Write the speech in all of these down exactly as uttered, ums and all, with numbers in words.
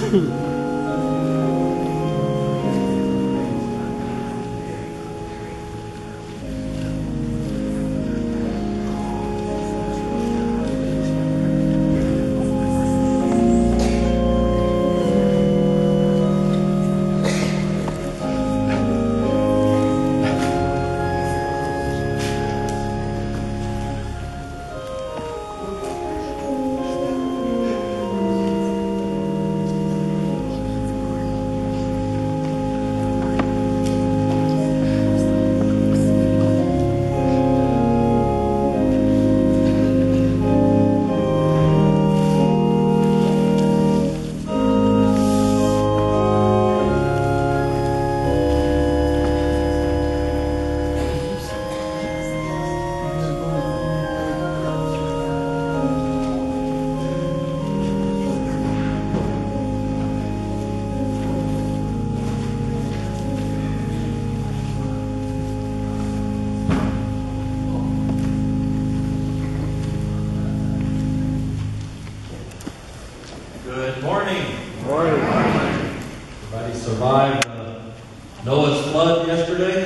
Good morning. Morning. Everybody survived uh, Noah's flood yesterday?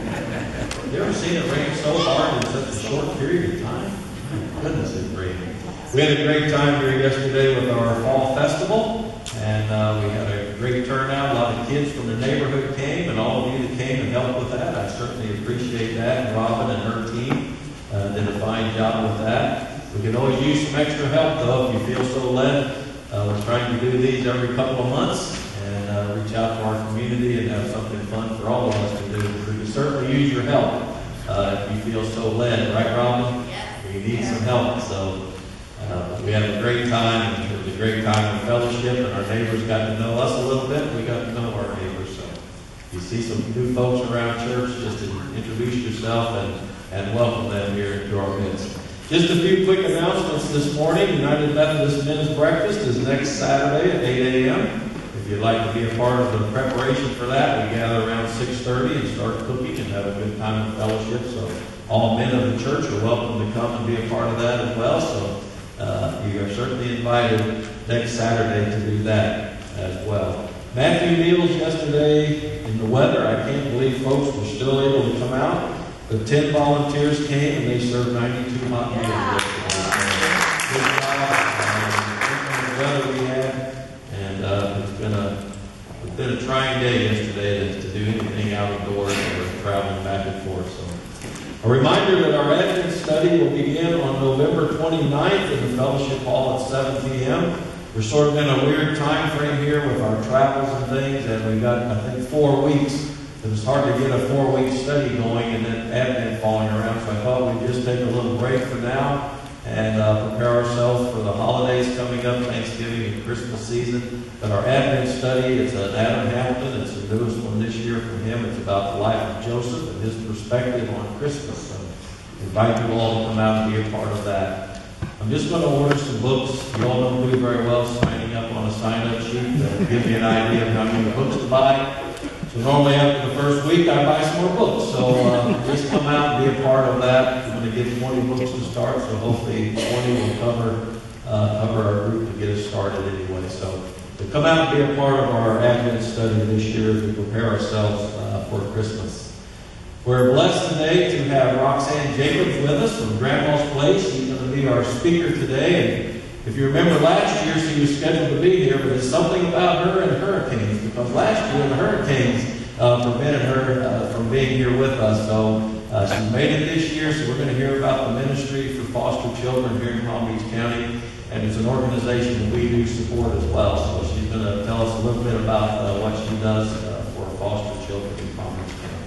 You ever seen it rain so hard in such a short period of time? Goodness, it rained. We had a great time here yesterday with our fall festival, and uh, we had a great turnout. A lot of kids from the neighborhood came, and all of you that came and helped with that, I certainly appreciate that. And Robin and her team uh, did a fine job with that. We can always use some extra help, though, if you feel so led. Uh, we're trying to do these every couple of months and uh, reach out to our community and have something fun for all of us to do. We can certainly use your help uh, if you feel so led, right, Robin? Yes. We need some help. So uh, we had a great time. And it was a great time of fellowship, and our neighbors got to know us a little bit. We got to know our neighbors. So if you see some new folks around church, just to introduce yourself and, and welcome them here into our midst. Just a few quick announcements this morning. United Methodist Men's Breakfast is next Saturday at eight a m If you'd like to be a part of the preparation for that, we gather around six thirty and start cooking and have a good time of fellowship. So all men of the church are welcome to come and be a part of that as well. So uh, you are certainly invited next Saturday to do that as well. Matthew Meals yesterday in the weather. I can't believe folks were still able to come out. The ten volunteers came and they served ninety-two hot meals yesterday. Good job. Um, the weather we had, and uh, it's been a it's been a trying day yesterday to, to do anything out of doors or traveling back and forth. So, a reminder that our Advent study will begin on November twenty-ninth in the Fellowship Hall at seven p m We're sort of in a weird time frame here with our travels and things, and we've got I think four weeks. It was hard to get a four-week study going and then Advent falling around, so I thought we'd just take a little break for now and uh, prepare ourselves for the holidays coming up, Thanksgiving and Christmas season. But our Advent study, it's an Adam Hamilton. It's the newest one this year from him. It's about the life of Joseph and his perspective on Christmas. So I invite you all to come out and be a part of that. I'm just going to order some books. You all don't do very well signing up on a sign-up sheet to give me an idea of how many books to buy. So normally after the first week, I buy some more books. So uh, just come out and be a part of that. I'm going to get twenty books to start, so hopefully twenty will cover uh, cover our group to get us started anyway. So to come out and be a part of our Advent study this year as we prepare ourselves uh, for Christmas. We're blessed today to have Roxanne Jacobs with us from Grandma's Place. She's going to be our speaker today. And if you remember last year, she was scheduled to be here, but there's something about her and hurricanes, because last year the hurricanes uh, prevented her uh, from being here with us. So uh, she made it this year, so we're going to hear about the ministry for foster children here in Palm Beach County, and it's an organization that we do support as well. So she's going to tell us a little bit about uh, what she does uh, for foster children in Palm Beach County.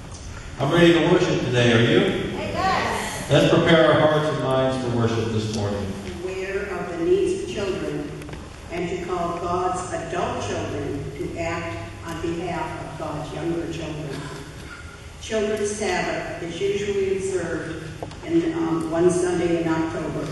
I'm ready to worship today. Are you? Yes. Let's prepare our hearts and minds for worship this morning. Needs of children, and to call God's adult children to act on behalf of God's younger children. Children's Sabbath is usually observed in um, one Sunday in October.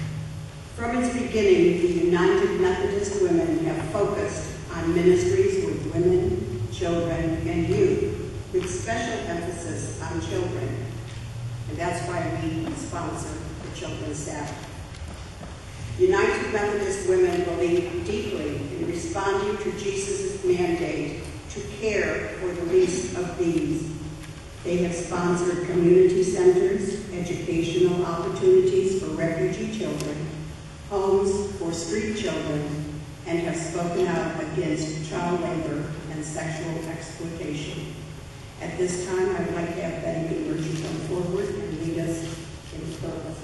From its beginning, the United Methodist Women have focused on ministries with women, children, and youth, with special emphasis on children. And that's why we sponsor the Children's Sabbath. United Methodist Women believe deeply in responding to Jesus' mandate to care for the least of these. They have sponsored community centers, educational opportunities for refugee children, homes for street children, and have spoken out against child labor and sexual exploitation. At this time, I would like to have Betty McMurtry come forward and lead us in purpose.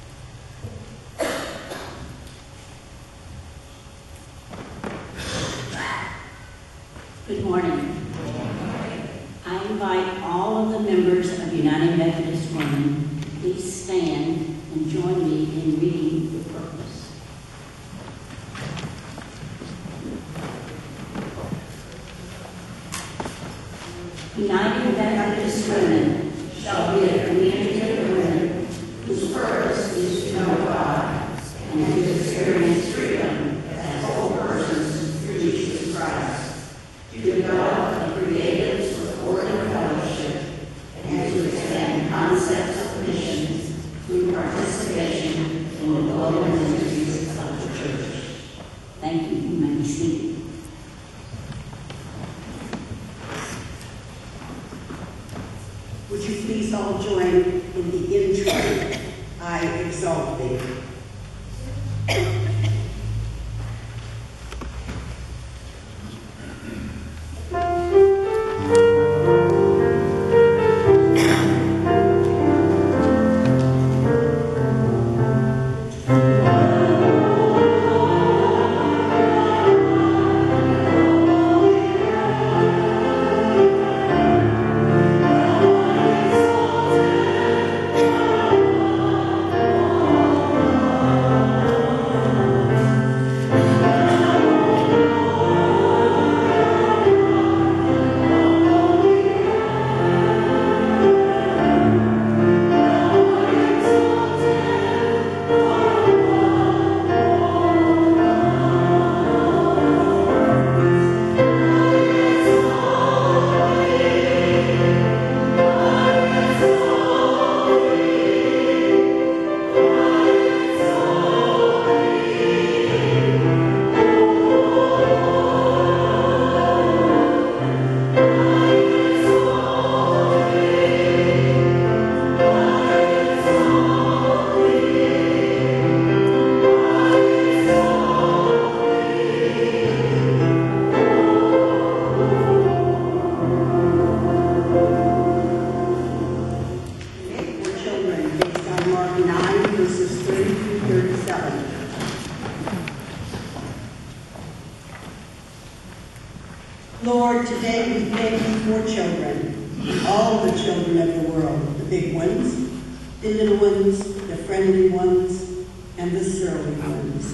Good morning. I invite all of the members of United Methodist Women to please stand and join me in reading the purpose. United Methodist Women shall be a community of women whose purpose is to know God and to experience freedom as whole persons through Jesus Christ, to develop a creative, supportive fellowship, and to expand concepts of missions through participation in the global ministries of the church. Thank you. You may be seated. Would you please all join in the intro, I exalt thee. Lord, today we thank you for children, all the children of the world, the big ones, the little ones, the friendly ones, and the surly ones.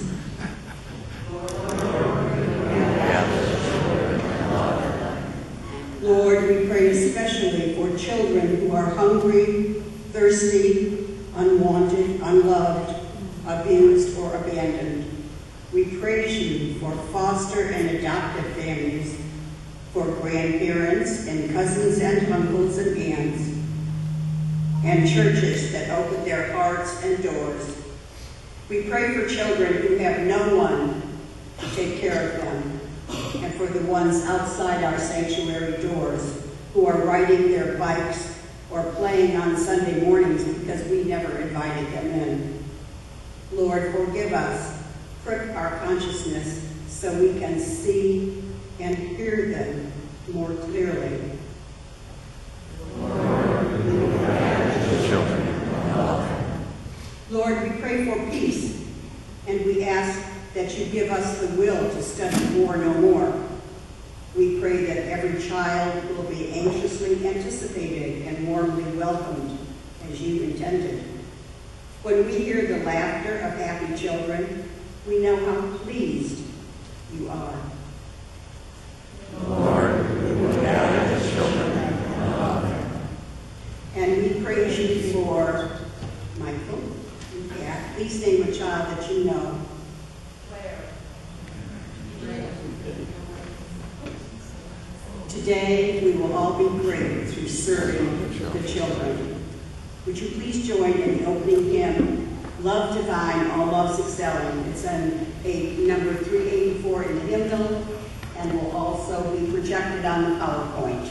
Lord, we pray especially for children who are hungry, thirsty, unwanted, unloved, abused, or abandoned. We praise you for foster and adoptive families, for grandparents and cousins and uncles and aunts, and churches that open their hearts and doors. We pray for children who have no one to take care of them, and for the ones outside our sanctuary doors who are riding their bikes or playing on Sunday mornings because we never invited them in. Lord, forgive us, prick our consciousness so we can see and hear them more clearly. Lord, we pray for peace, and we ask that you give us the will to study war no more. We pray that every child will be anxiously anticipated and warmly welcomed as you intended. When we hear the laughter of happy children, we know how pleased you are. Lord, we will gather the children and love them. And we praise you for Michael. Yeah, please name a child that you know. Claire. Today, we will all be great through serving the children. Would you please join in the opening hymn, Love Divine, All Loves Excelling. It's on a number three eighty-four in the hymnal, and will also be projected on the PowerPoint.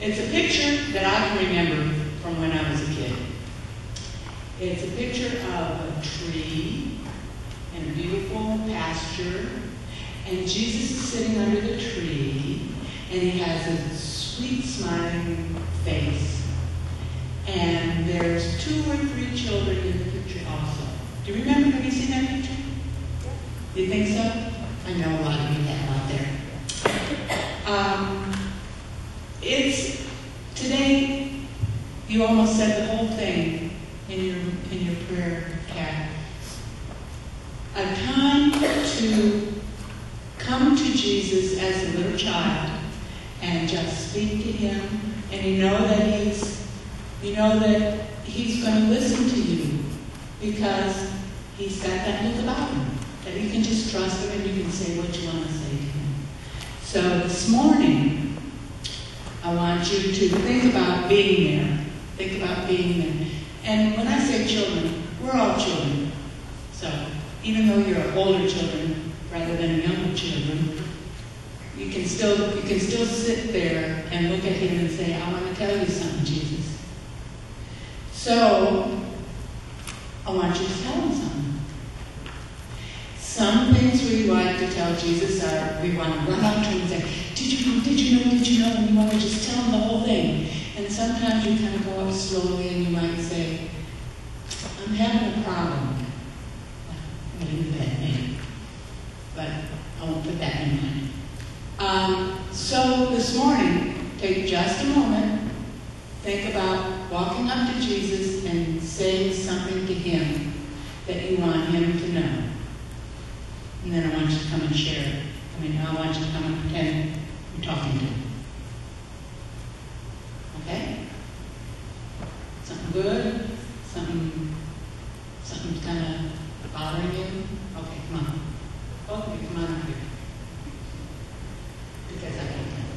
It's a picture that I can remember from when I was a kid. It's a picture of a tree and a beautiful pasture, and Jesus is sitting under the tree, and he has a sweet smiling face. And there's two or three children in the picture also. Do you remember, have you seen that picture? You think so? I know a lot of you have out there. Um, it's, today, you almost said the whole thing in your, in your prayer, Kat. A time to come to Jesus as a little child and just speak to him, and you know that he's, you know that he's going to listen to you because he's got that look about him, that you can just trust him and you can say what you want to say to him. So this morning, I want you to think about being there. Think about being there. And when I say children, we're all children. So even though you're older children rather than younger children, you can still you can still sit there and look at him and say, I want to tell you something, Jesus. So I want you to tell him something. Some things we like to tell Jesus are we want to run up to him and say, did you know, did you know, did you know? And you want to just tell him the whole thing. And sometimes you kind of go up slowly and you might say, I'm having a problem. What is that name? But I won't put that in mind. Um, so this morning, take just a moment, think about walking up to Jesus and saying something to him that you want him to know. And then I want you to come and share it. I mean, I want you to come and pretend you're talking to him. Okay? Something good? Something, something's kind of bothering you? Okay, come on. Both of you, come on up here. Because I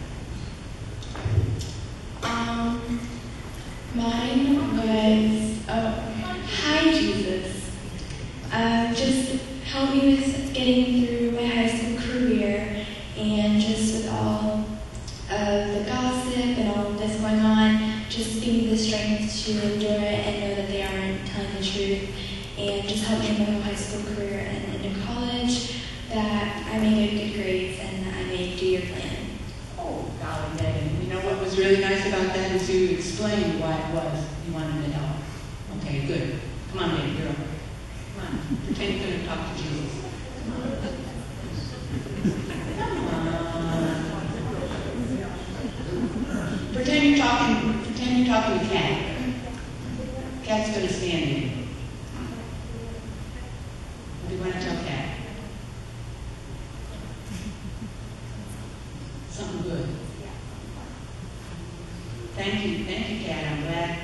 can't. Um, mine was, oh, hi Jesus. Uh, just help me with getting through my high school career and just with all of the gossip and all of this going on, just give me the strength to endure it and know that they aren't telling the truth, and just help me in my whole high school career and into college, that I may get good grades and that I may do your plan. Oh, golly, Megan. You know what was really nice about that is you explained why it was you wanted to help. Okay, good. Come on, baby girl. Come on. Pretend you're going to talk to Jesus. Come on. Come on. Pretend you're talking, pretend you're talking to Kat. Kat's going to stand in. What do you want to tell Kat? Something good. Thank you, thank you, Kat. I'm glad.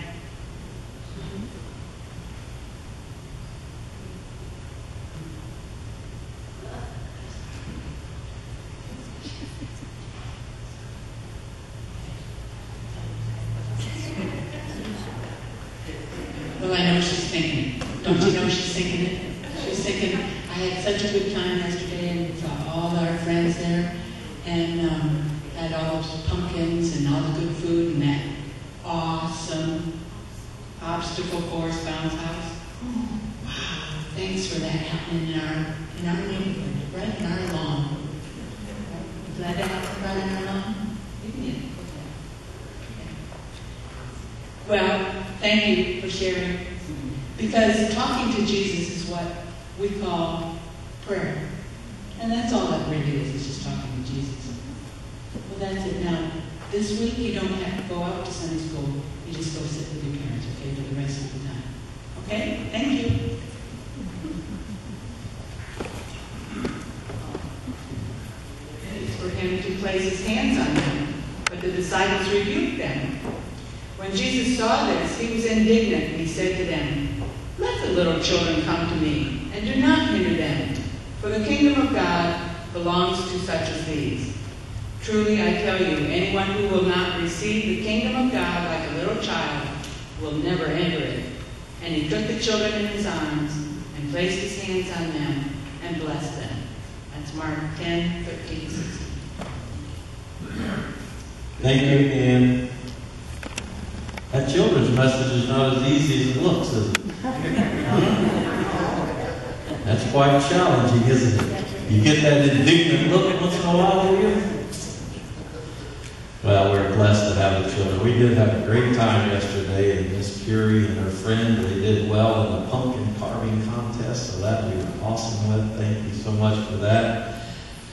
Well, I know she's thinking it. Don't you know she's thinking it? She's thinking, I had such a good time yesterday and saw all our friends there, and um, had all those pumpkins and all the good food and that awesome obstacle course bounce house. Oh, wow, thanks for that happening in our in our neighborhood, right in our lawn. You glad that happened right in our lawn? Yeah. Well, thank you for sharing, because talking to Jesus is what we call prayer. And that's all that really is, is just talking to Jesus. Well, that's it. Now, this week you don't have to go out to Sunday school. You just go sit with your parents, okay, for the rest of the time. Okay? Thank you. It's for him to place his hands on them, but the disciples rebuked them. When Jesus saw this, he was indignant, and he said to them, let the little children come to me, and do not hinder them, for the kingdom of God belongs to such as these. Truly I tell you, anyone who will not receive the kingdom of God like a little child will never enter it. And he took the children in his arms and placed his hands on them and blessed them. That's Mark ten, thirteen, sixteen. Thank you, Ann. That children's message is not as easy as it looks, is it? That's quite challenging, isn't it? You get that indignant look once in a while, do you? Well, we're blessed to have the children. We did have a great time yesterday, and Miss Curie and her friend, they did well in the pumpkin carving contest, so that we were awesome with. Thank you so much for that.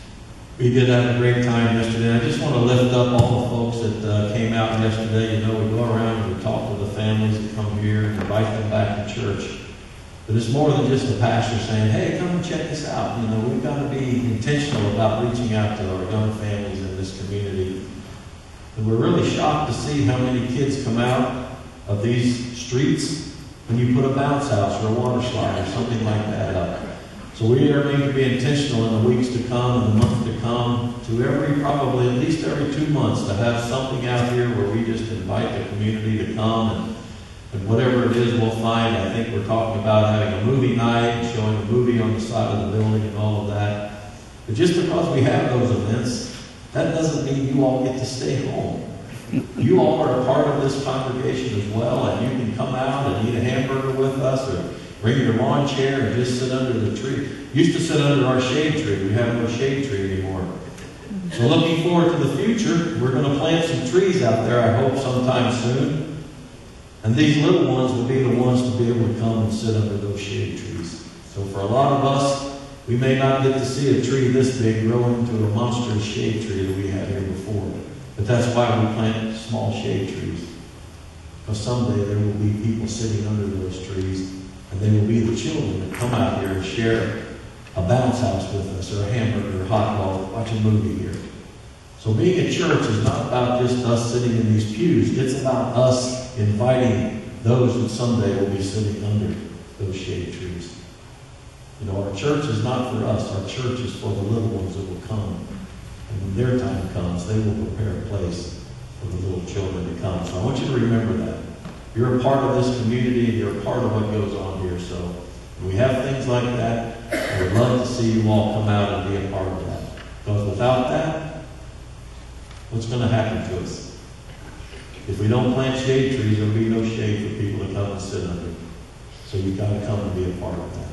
We did have a great time yesterday. I just want to lift up all the folks that uh, came out yesterday. You know, we go around and we talk to the families that come here and invite them back to church. But it's more than just the pastor saying, hey, come and check us out. You know, we've got to be intentional about reaching out to our young families in this community. And we're really shocked to see how many kids come out of these streets when you put a bounce house or a water slide or something like that up. So we are going to be intentional in the weeks to come and the months to come to every, probably at least every two months to have something out here where we just invite the community to come and, and whatever it is we'll find. I think we're talking about having a movie night, showing a movie on the side of the building and all of that. But just because we have those events, that doesn't mean you all get to stay home. You all are a part of this congregation as well, and you can come out and eat a hamburger with us or bring your lawn chair and just sit under the tree. Used to sit under our shade tree. We have no shade tree anymore. So looking forward to the future, we're going to plant some trees out there, I hope, sometime soon. And these little ones will be the ones to be able to come and sit under those shade trees. So for a lot of us, we may not get to see a tree this big grow into a monstrous shade tree that we had here before. But that's why we plant small shade trees. Because someday there will be people sitting under those trees, and they will be the children that come out here and share a bounce house with us, or a hamburger, or a hot dog, watch a movie here. So being a church is not about just us sitting in these pews. It's about us inviting those that someday will be sitting under those shade trees. You know, our church is not for us. Our church is for the little ones that will come. And when their time comes, they will prepare a place for the little children to come. So I want you to remember that. You're a part of this community, and you're a part of what goes on here. So when we have things like that, I would love to see you all come out and be a part of that. Because without that, what's going to happen to us? If we don't plant shade trees, there will be no shade for people to come and sit under. So you've got to come and be a part of that.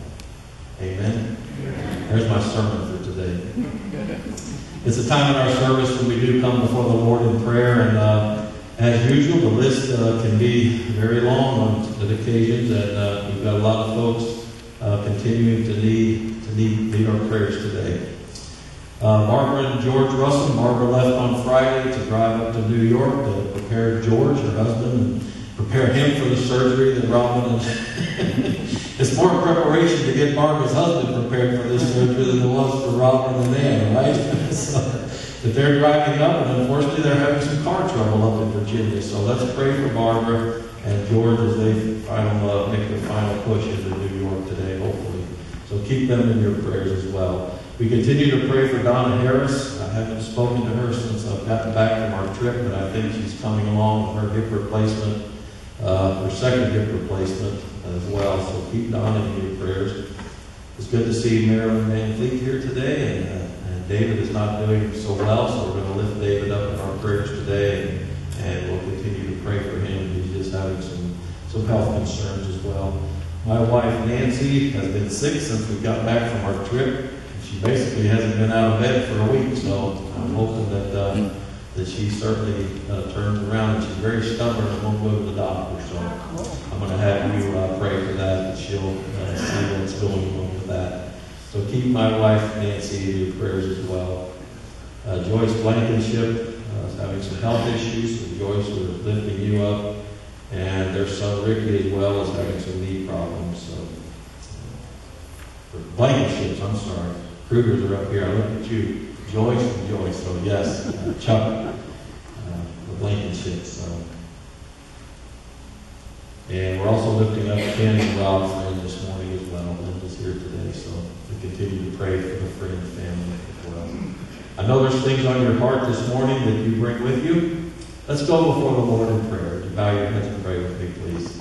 Amen? There's my sermon for today. It's a time in our service when we do come before the Lord in prayer, and uh, as usual, the list uh, can be very long on the occasions, and uh, we've got a lot of folks uh, continuing to need to need, need our prayers today. Uh, Barbara and George Russell. Barbara left on Friday to drive up to New York to prepare George, her husband, and prepare him for the surgery that Robin is. It's more preparation to get Barbara's husband prepared for this surgery than it was for Robin and Ann, right? So, but they're driving up, and unfortunately they're having some car trouble up in Virginia. So let's pray for Barbara and George as they final, uh, make their final push into New York today, hopefully. So keep them in your prayers as well. We continue to pray for Donna Harris. I haven't spoken to her since I've gotten back from our trip, but I think she's coming along with her hip replacement, uh, her second hip replacement as well. So keep Donna in your prayers. It's good to see Marilyn Van Fleet here today, and, uh, and David is not doing so well, so we're going to lift David up in our prayers today, and, and we'll continue to pray for him. He's just having some, some health concerns as well. My wife Nancy has been sick since we got back from our trip. She basically hasn't been out of bed for a week, so I'm hoping that uh, that she certainly uh, turns around. And she's very stubborn and won't go to the doctor, so I'm going to have you uh, pray for that, that she'll uh, see what's going on with that. So keep my wife Nancy in your prayers as well. Uh, Joyce Blankenship uh, is having some health issues, so Joyce, we're lifting you up, and their son Ricky as well is having some knee problems. So uh, Blankenships, I'm sorry. Krugers are up here. I look at you, Joyce and Joyce. So yes, uh, Chuck, uh, the Blankenships. So. And we're also lifting up Ken and Rob Friend this morning as well. Linda's here today, so we continue to pray for the Friend family as well. I know there's things on your heart this morning that you bring with you. Let's go before the Lord in prayer. Would you bow your heads and pray with me, please?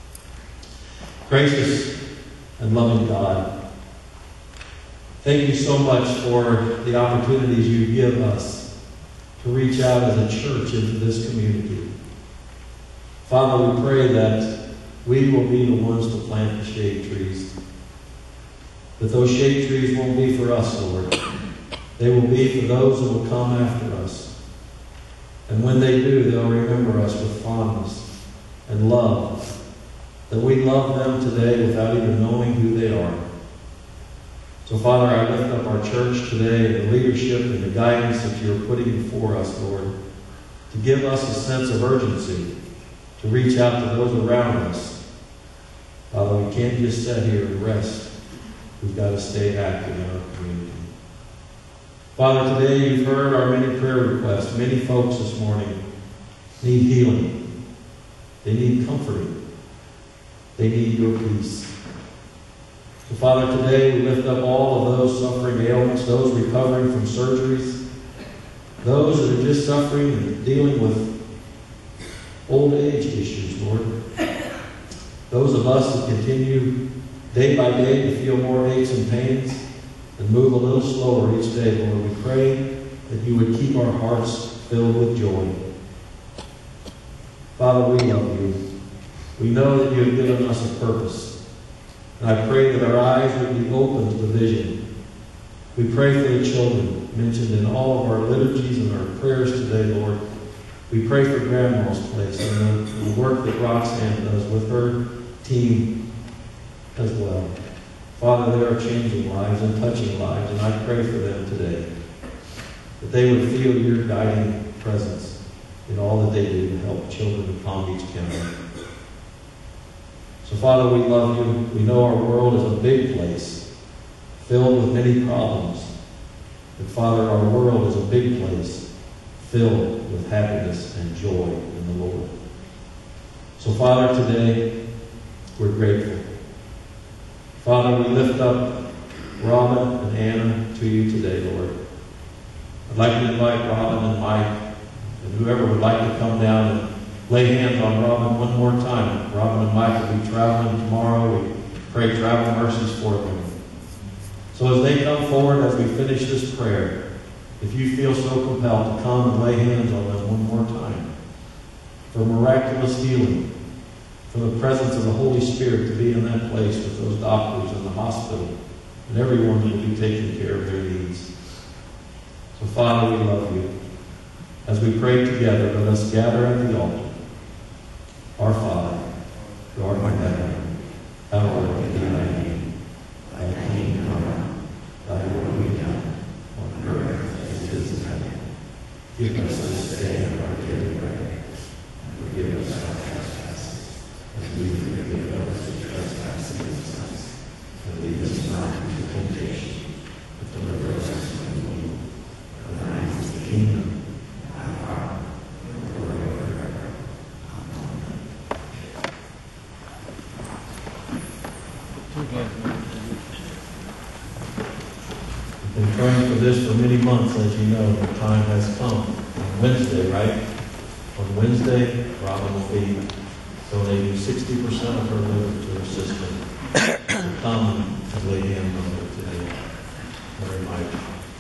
Gracious and loving God, thank you so much for the opportunities you give us to reach out as a church into this community. Father, we pray that we will be the ones to plant the shade trees. That those shade trees won't be for us, Lord. They will be for those that will come after us. And when they do, they'll remember us with fondness and love. That we love them today without even knowing who they are. So, Father, I lift up our church today and the leadership and the guidance that you're putting before us, Lord, to give us a sense of urgency, to reach out to those around us. Father, we can't just sit here and rest. We've got to stay active in our community. Father, today you've heard our many prayer requests. Many folks this morning need healing. They need comforting. They need your peace. So, Father, today we lift up all of those suffering ailments, those recovering from surgeries, those that are just suffering and dealing with old age issues, Lord. Those of us that continue day by day to feel more aches and pains and move a little slower each day, Lord, we pray that you would keep our hearts filled with joy. Father, we love you. We know that you have given us a purpose. And I pray that our eyes would be open to the vision. We pray for the children mentioned in all of our liturgies and our prayers today, Lord. We pray for Grandma's Place and the, the work that Roxanne does with her team as well. Father, they are changing lives and touching lives, and I pray for them today, that they would feel your guiding presence in all that they do to help children in Palm Beach County. So, Father, we love you. We know our world is a big place, filled with many problems. But, Father, our world is a big place, filled with happiness and joy in the Lord. So, Father, today, we're grateful. Father, we lift up Robin and Anna to you today, Lord. I'd like to invite Robin and Mike and whoever would like to come down and lay hands on Robin one more time. Robin and Mike will be traveling tomorrow. We pray travel mercies for them. So as they come forward, as we finish this prayer, if you feel so compelled to come and lay hands on them one more time, for miraculous healing, for the presence of the Holy Spirit to be in that place with those doctors in the hospital, and everyone will be taking care of their needs. So, Father, we love you. As we pray together, let us gather at the altar. Our Father, who art in heaven, hallowed be thy name. Thy kingdom come, thy will be done, on earth as it is in heaven. Give us this day our daily bread, and forgive us our trespasses, as we forgive those who trespass against us. And lead us not into temptation, but deliver us from evil. For thine is the kingdom, and the power, and the glory forever. We've been praying for this for many months, as you know. The time has come. On Wednesday, right? On Wednesday, Robin will be donating sixty percent of her liver to her sister. So come and lay hands on her today. Very much.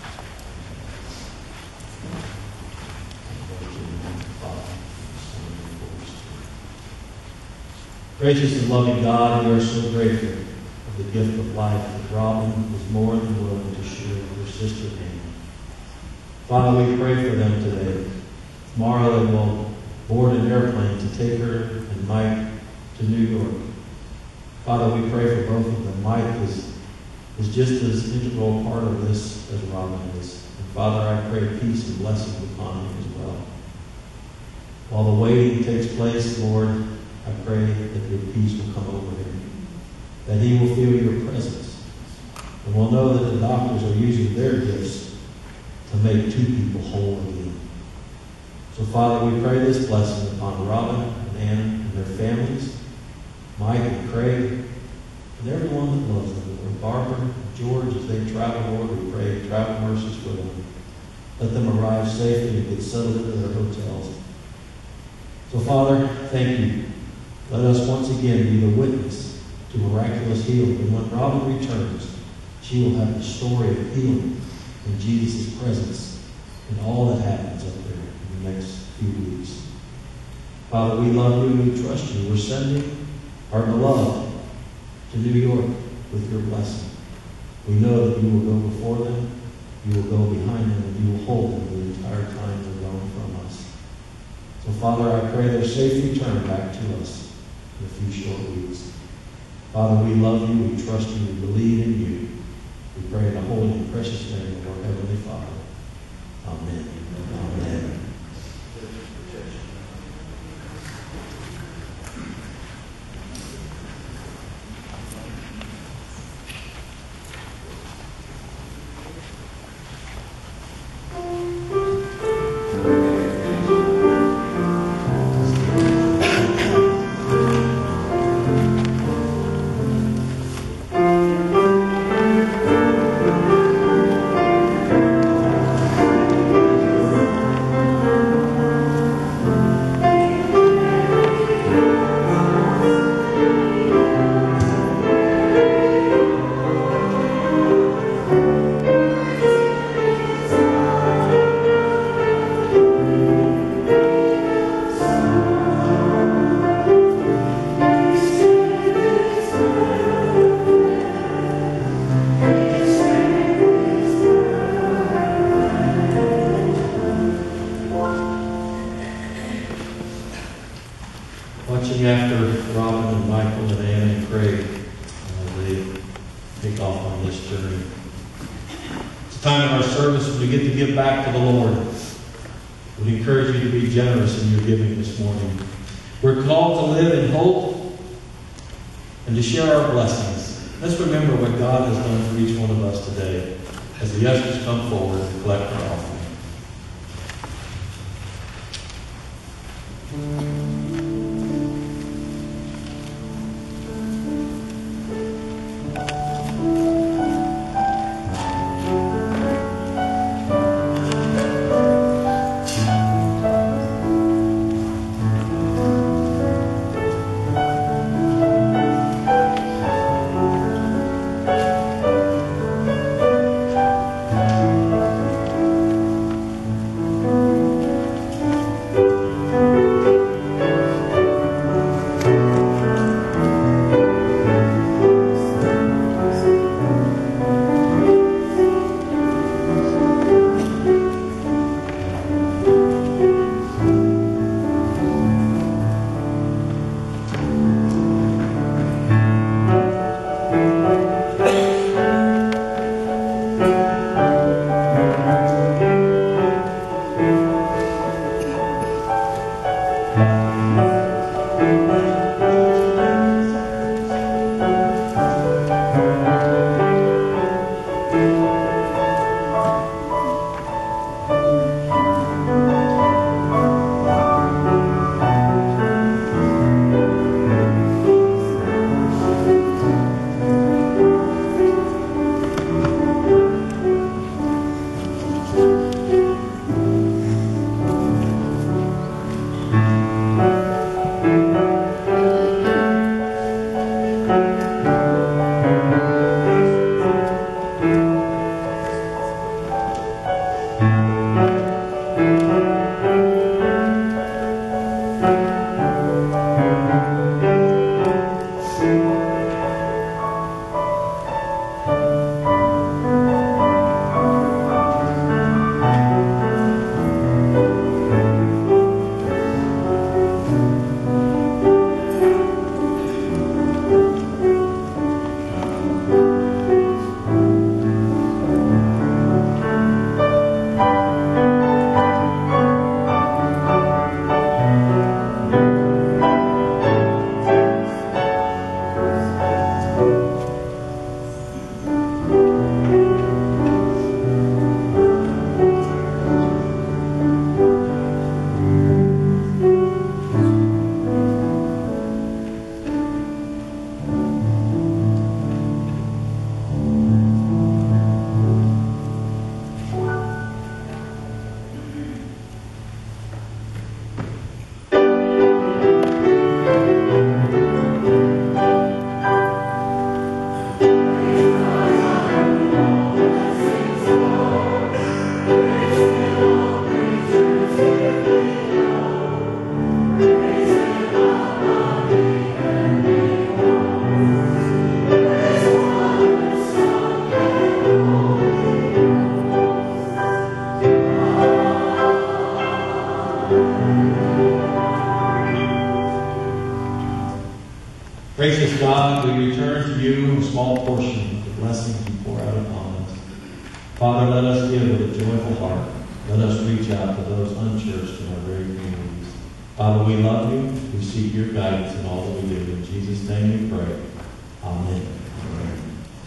Gracious and loving God, we are so grateful for the gift of life that Robin is more than willing to share with her sister Anne. Father, we pray for them today. Tomorrow they will board an airplane to take her and Mike to New York. Father, we pray for both of them. Mike is, is just as integral a part of this as Robin is. And Father, I pray peace and blessing upon him as well. While the waiting takes place, Lord, I pray that your peace will come over him, that he will feel your presence, and will know that the doctors are using their gifts to make two people whole again. So, Father, we pray this blessing upon Robin and Ann and their families, Mike and Craig, and everyone that loves them. Lord, Barbara and George, as they travel, Lord, we pray travel mercies for them. Let them arrive safely and get settled into their hotels. So, Father, thank you. Let us once again be the witness to miraculous healing. And when Robin returns, she will have the story of healing in Jesus' presence and all that happens up there in the next few weeks. Father, we love you and we trust you. We're sending our beloved to New York with your blessing. We know that you will go before them, you will go behind them, and you will hold them the entire time they're going from us. So, Father, I pray their safe return back to us in a few short weeks. Father, we love you, we trust you, we believe in you. We pray in the holy and precious name of our Heavenly Father. Amen. Amen. Watching after Robin and Michael and Anna and Craig as they take off on this journey. It's a time in our service when we get to give back to the Lord. We encourage you to be generous in your giving this morning. We're called to live in hope and to share our blessings. Let's remember what God has done for each one of us today as the ushers come forward and collect our offering. God, we return to you a small portion of the blessings you pour out upon us. Father, let us give with a joyful heart. Let us reach out to those unchurched in our very communities. Father, we love you. We seek your guidance in all that we do. In Jesus' name we pray. Amen. Amen.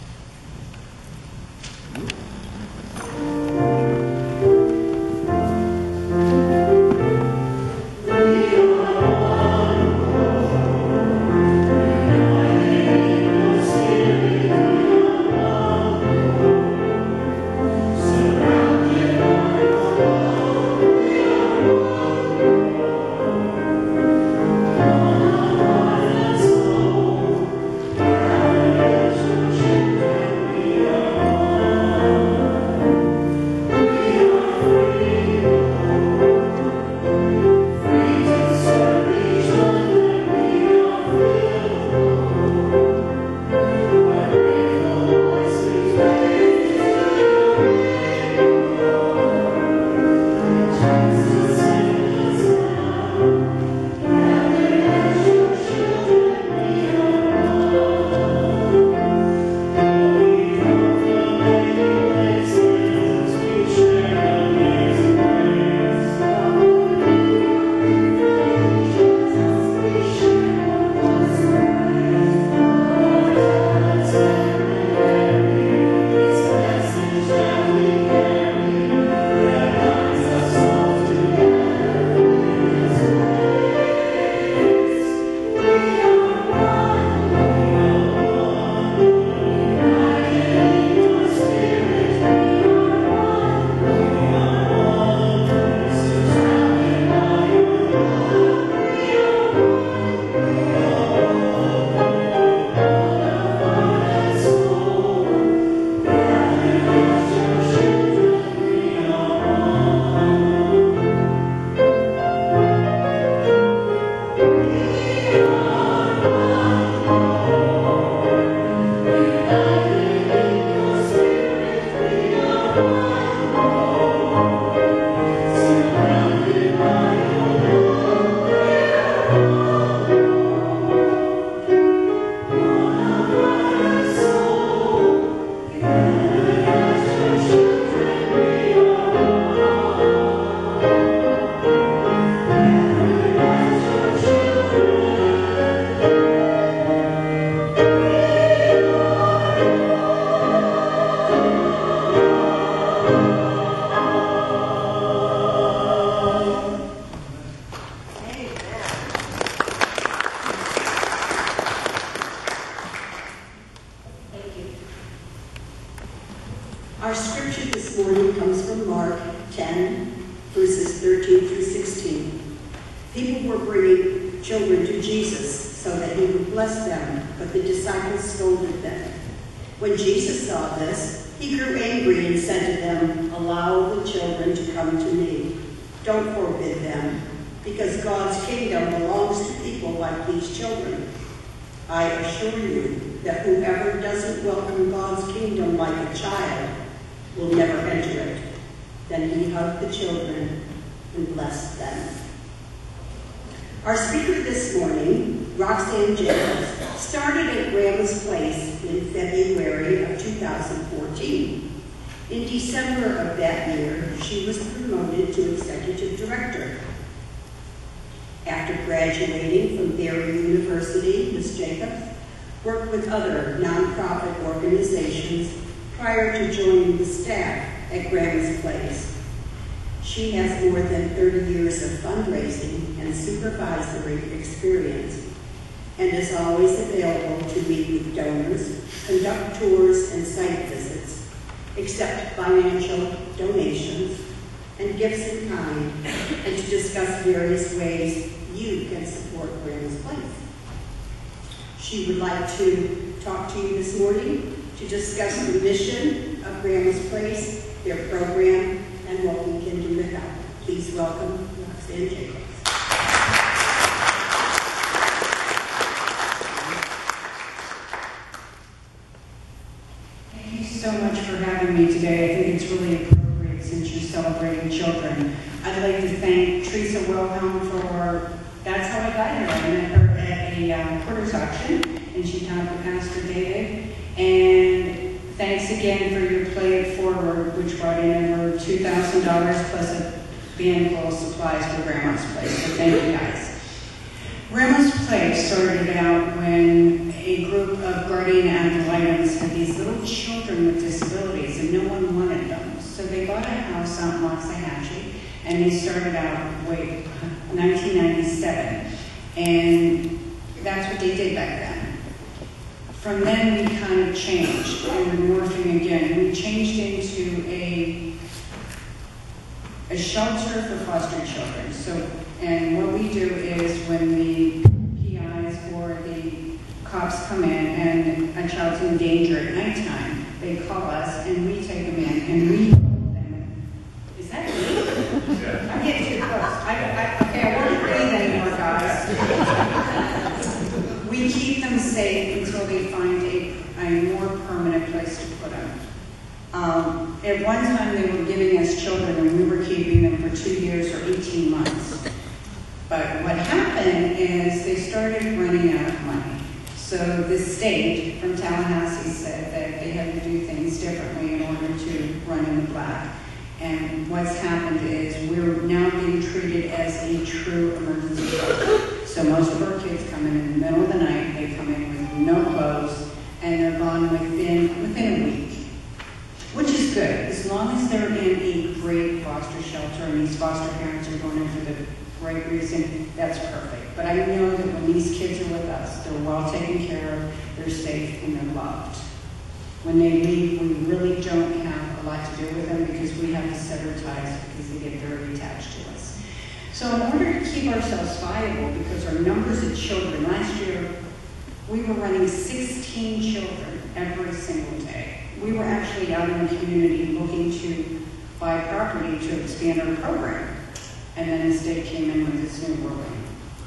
Our scripture this morning comes from Mark ten, verses thirteen through sixteen. People were bringing children to Jesus so that he would bless them, but the disciples scolded them. When Jesus saw this, he grew angry and said to them, "Allow the children to come to me. Don't forbid them, because God's kingdom belongs to people like these children. I assure you that whoever doesn't welcome God's kingdom like a child will never enter it." Then he hugged the children and blessed them. Our speaker this morning, Roxanne Jacobs, started at Grandma's Place in February of two thousand fourteen. In December of that year, she was promoted to executive director. After graduating from Barry University, Miz Jacobs worked with other nonprofit organizations prior to joining the staff at Grandma's Place. She has more than thirty years of fundraising and supervisory experience and is always available to meet with donors, conduct tours and site visits, accept financial donations and gifts in kind, and to discuss various ways you can support Grandma's Place. She would like to talk to you this morning to discuss the mission of Grandma's Place, their program, and what we can do to help. Please welcome Roxanne Jacobs. Thank you so much for having me today. I think it's really appropriate since you're celebrating children. I'd like to thank Teresa Wilhelm for, that's how I got here. I met her at a uh, quarters auction, and she talked to Pastor David. And thanks again for your Play It Forward, which brought in over two thousand dollars plus a van full of supplies for Grandma's Place. So thank you guys. Grandma's Place started out when a group of guardian ad litems had these little children with disabilities, and no one wanted them. So they bought a house out in Waxahachie, and they started out, wait, nineteen ninety-seven. And that's what they did back then. From then, we kind of changed, and we're morphing again. We changed into a, a shelter for foster children. So, and what we do is when the P Is or the cops come in and a child's in danger at nighttime, they call us and we take them in and we hold them. Is that me? Yeah. I'm getting too close. I, I, okay, I won't breathe anymore, guys. We keep them safe until they find a, a more permanent place to put them. Um, at one time, they were giving us children, and we were keeping them for two years or eighteen months. But what happened is they started running out of money. So the state from Tallahassee said that they had to do things differently in order to run in the black. And what's happened is we're now being treated as a true emergency shelter. So most of our kids come in in the middle of the night, they come in with no clothes, and they're gone within, within a week. Which is good, as long as they're in a great foster shelter and these foster parents are going in for the right reason, that's perfect. But I know that when these kids are with us, they're well taken care of, they're safe, and they're loved. When they leave, we really don't have a lot to do with them because we have to sever ties because they get very attached to us. So in order to keep ourselves viable, because our numbers of children, last year we were running sixteen children every single day. We were actually out in the community looking to buy property to expand our program. And then the state came in with this new ruling.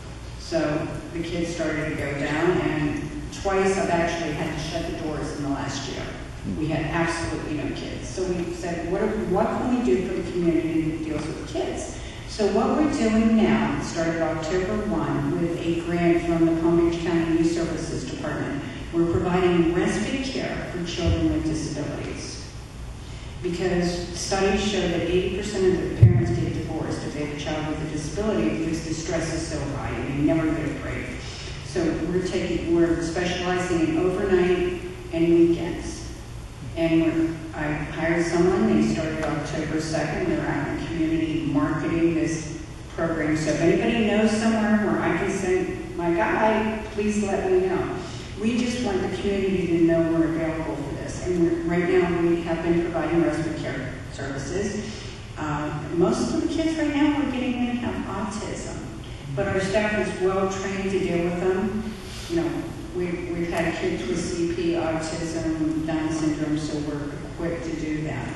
So the kids started to go down, and twice I've actually had to shut the doors in the last year. We had absolutely no kids. So we said, what, are, what can we do for the community that deals with kids? So what we're doing now, started October first with a grant from the Palm Beach County Youth Services Department. We're providing respite care for children with disabilities. Because studies show that eighty percent of the parents get divorced if they have a child with a disability because the stress is so high and they never get a break. So we're taking, we're specializing in overnight and weekends. And we're, I hired someone, they started October second, they're out in the community marketing this program. So if anybody knows somewhere where I can send my guy, please let me know. We just want the community to know we're available for this. And we're, right now we have been providing respite care services. Uh, most of the kids right now we're getting in have autism. But our staff is well trained to deal with them. You know, we, we've had kids with C P, autism, Down syndrome, so we're equipped to do that.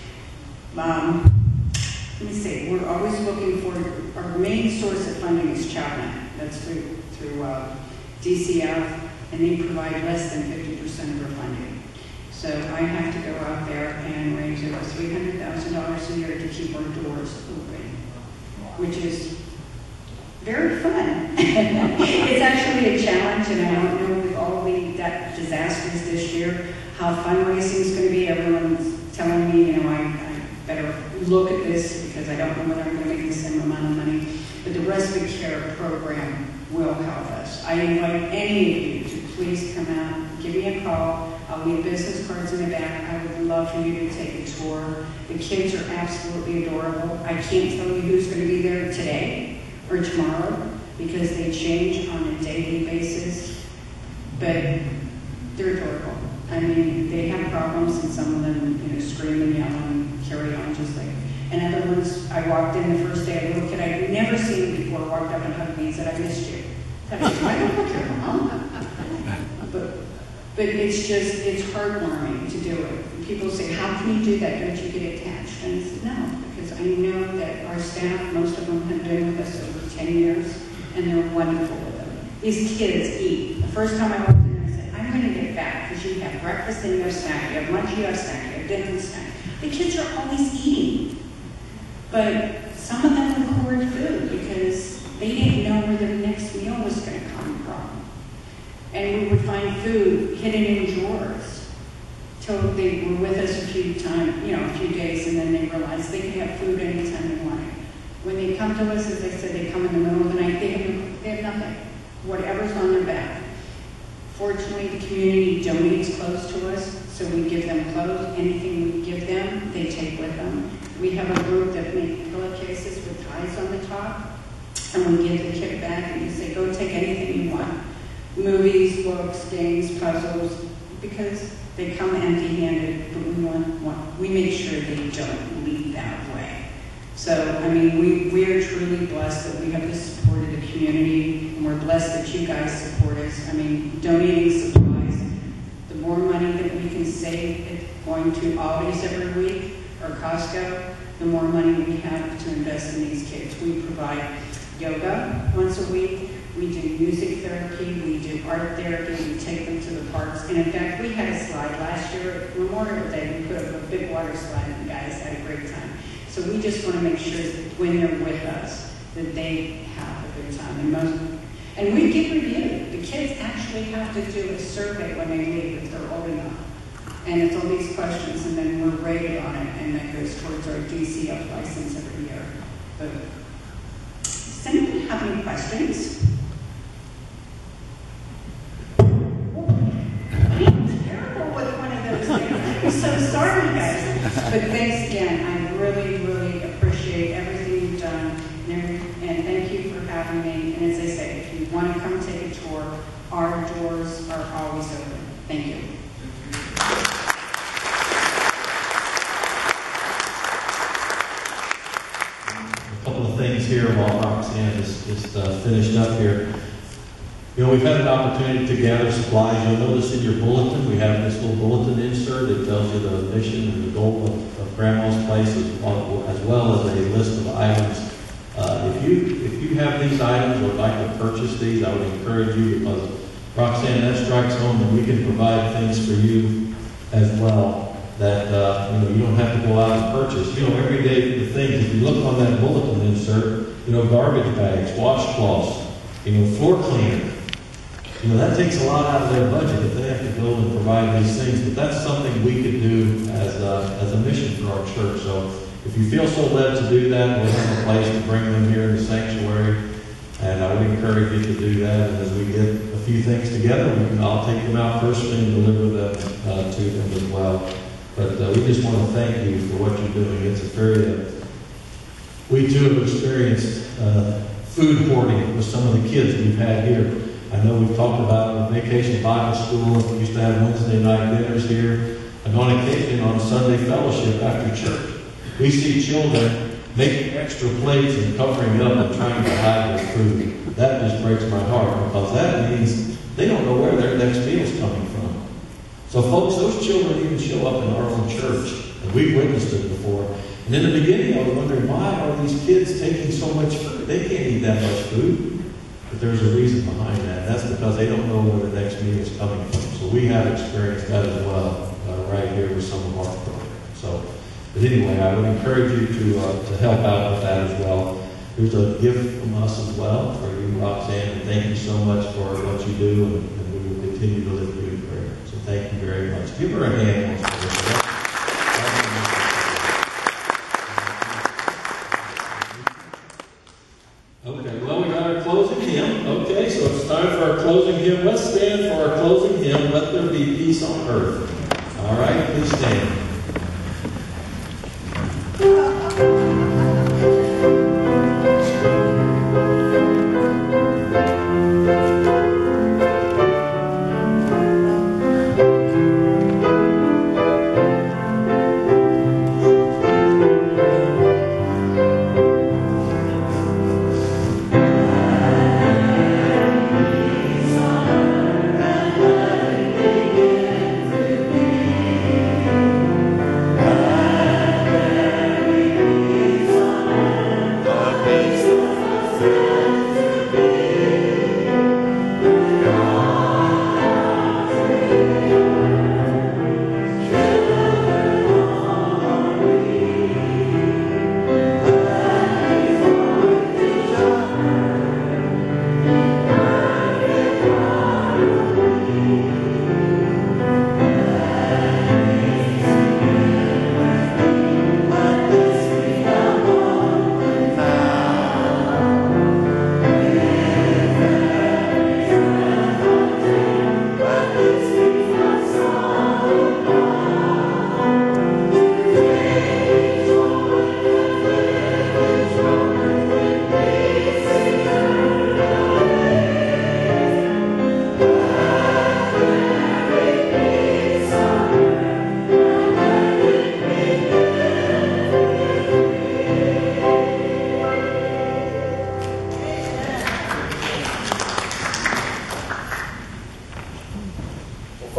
Um, let me see, we're always looking for, our main source of funding is CHOPNET. That's through, through uh, D C F, and they provide less than fifty percent of our funding. So I have to go out there and raise over three hundred thousand dollars a year to keep our doors open, which is very fun. It's actually a challenge, and I don't know with all the disasters this year how fundraising is going to be. Everyone's telling me, you know, I, I better look at this because I don't know whether I'm going to make the same amount of money. But the respite care program will help us. I invite any of you to please come out, give me a call. I'll leave business cards in the back. I would love for you to take a tour. The kids are absolutely adorable. I can't tell you who's going to be there today or tomorrow because they change on a daily basis, but they're adorable. I mean, they have problems, and some of them, you know, scream and yell and carry on just like. And other ones, I walked in the first day, a little kid I'd never seen before walked up and hugged me and said, "I missed you." I said, "I don't look your mom." But, but it's just, it's heartwarming to do it. People say, "How can you do that? Don't you get attached?" And I said, "No, because I know that our staff, most of them have been with us over ten years, and they're wonderful with them. These kids eat. The first time I walked in, I said, "I'm going to get fat because you have breakfast and you have snack, you have lunch, you have snack, you have dinner and snack." The kids are always eating. But some of them hoard food because they didn't know where their next meal was going to come from. And we would find food hidden in drawers till they were with us a few times, you know, a few days, and then they realized they could have food anytime they wanted. When they come to us, as I said, they come in the middle of the night, they have, they have nothing. Whatever's on their back. Fortunately, the community donates clothes to us, so we give them clothes. Anything we give them, they take with them. We have a group that make pillowcases with ties on the top, and we give the kit back, and you say, go take anything you want. Movies, books, games, puzzles, because they come empty-handed, but we want, want we make sure they don't leave that way. So, I mean, we, we are truly blessed that we have the support of the community, and we're blessed that you guys support us. I mean, donating supplies, the more money that we can save it going to Aldi's every week or Costco, the more money we have to invest in these kids. We provide yoga once a week. We do music therapy, we do art therapy, we take them to the parks. And in fact, we had a slide last year at Memorial Day. We put up a big water slide and the guys had a great time. So we just want to make sure that when they're with us, that they have a good time. And, most, and we get reviewed. The kids actually have to do a survey when they leave if they're old enough. And it's all these questions, and then we're rated on it, and that goes towards our D C F license every year. But does anybody have any questions? I'm so sorry, guys. But thanks again. I really, really appreciate everything you've done. And, and thank you for having me. And as I say, if you want to come take a tour, our doors are always open. Thank you. A couple of things here while Roxanne is just uh, finished up here. You know, we've had an opportunity to gather supplies. You'll notice in your bulletin, we have this little bulletin insert that tells you the mission and the goal of, of Grandma's Place, as well, as well as a list of items. Uh, if you if you have these items or would like to purchase these, I would encourage you, because Roxanne, that strikes home, and we can provide things for you as well that uh, you know you don't have to go out and purchase. You know, every day the things. If you look on that bulletin insert, you know, garbage bags, washcloths, you know, floor cleaner. You know, that takes a lot out of their budget if they have to go and provide these things. But that's something we could do as a, as a mission for our church. So if you feel so led to do that, we'll have a place to bring them here in the sanctuary. And I would encourage you to do that. And as we get a few things together, we can, I'll take them out personally and deliver them uh, to them as well. But uh, we just want to thank you for what you're doing. It's a very, uh, we too have experienced uh, food hoarding with some of the kids we've had here. I know we've talked about Vacation Bible School. We used to have Wednesday night dinners here. And on occasion, on Sunday fellowship after church, we see children making extra plates and covering up and trying to hide their food. That just breaks my heart, because that means they don't know where their next meal is coming from. So folks, those children even show up in our own church, and we've witnessed it before. And in the beginning, I was wondering, why are these kids taking so much food? They can't eat that much food. But there's a reason behind that. That's because they don't know where the next meal is coming from. So we have experienced that as well, uh, right here with some of our programs. So, but anyway, I would encourage you to uh, to help out with that as well. There's a gift from us as well for you, Roxanne, and thank you so much for what you do, and, and we will continue to lift you in prayer. So thank you very much. Give her a hand. Okay, well, we got our closing hymn. Okay, so it's time for our closing hymn. Let's stand for our closing hymn, Let There Be Peace on Earth. All right, please stand.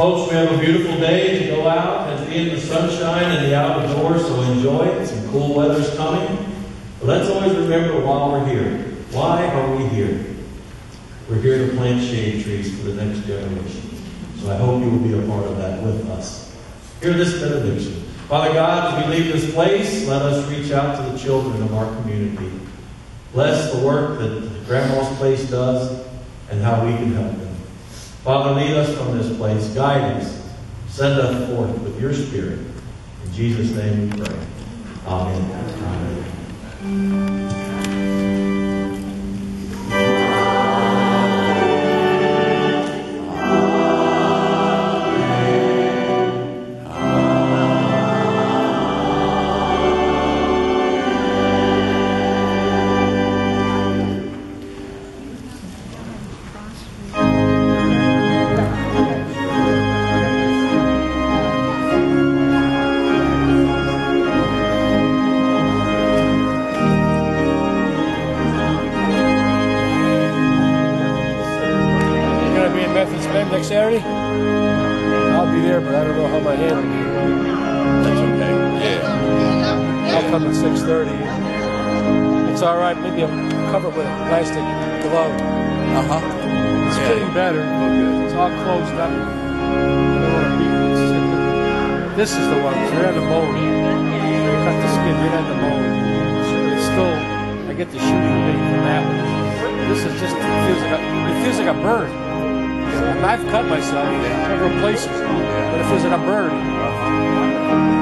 Folks, we have a beautiful day to go out and be in the sunshine and the outdoors, so enjoy it. Some cool weather's coming. But let's always remember while we're here, why are we here? We're here to plant shade trees for the next generation. So I hope you will be a part of that with us. Hear this benediction. Father God, as we leave this place, let us reach out to the children of our community. Bless the work that Grandma's Place does and how we can help them. Father, lead us from this place. Guide us. Send us forth with your Spirit. In Jesus' name we pray. Amen. Amen. Next Saturday? I'll be there, but I don't know how my hand will be. That's okay. Yeah. I'll come at six thirty. It's all right. Maybe I'll cover it with a plastic glove. Uh-huh. It's yeah. Getting better. Oh, good. It's all closed up. I don't want to be this. This is the one. You're on the mold. Cut the skin right on the mold. It's still, I get the shooting bait from that one. This is just, it feels like a, it feels like a burn. I've cut myself several places, but it feels like a burn.